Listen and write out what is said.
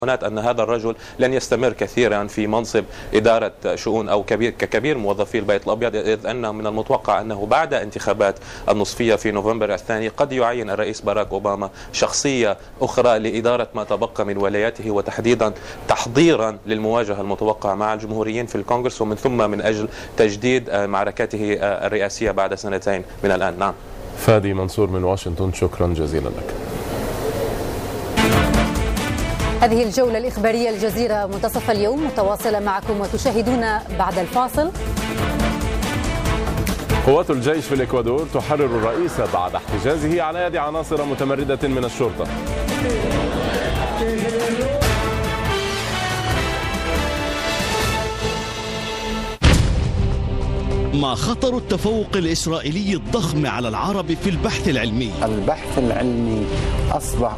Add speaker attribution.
Speaker 1: أن هذا الرجل لن يستمر كثيرا في منصب إدارة شؤون أو ككبير موظفي البيت الأبيض، إذ أن من المتوقع أنه بعد انتخابات النصفية في نوفمبر الثاني قد يعين الرئيس باراك أوباما شخصية أخرى لإدارة ما تبقى من ولاياته، وتحديدا تحضيرا للمواجهة المتوقعة مع الجمهوريين في الكونغرس، ومن ثم من أجل تجديد معركته الرئاسية بعد سنتين من الآن. نعم.
Speaker 2: فادي منصور من واشنطن، شكرا جزيلا لك.
Speaker 3: هذه الجولة الإخبارية الجزيرة منتصف اليوم متواصلة معكم وتشاهدون بعد الفاصل.
Speaker 2: قوات الجيش في الإكوادور تحرر الرئيس بعد احتجازه على يد عناصر متمردة من الشرطة.
Speaker 4: ما خطر التفوق الإسرائيلي الضخم على العرب في البحث العلمي؟
Speaker 5: البحث العلمي أصبح